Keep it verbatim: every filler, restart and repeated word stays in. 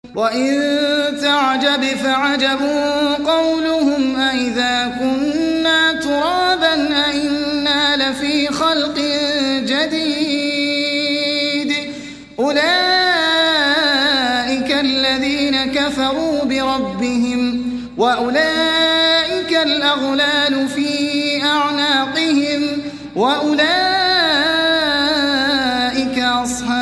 وإن تعجب فعجب قولهم أإذا كنا ترابا أإنا لفي خلق جديد أولئك الذين كفروا بربهم وأولئك الأغلال في أعناقهم وأولئك أصحاب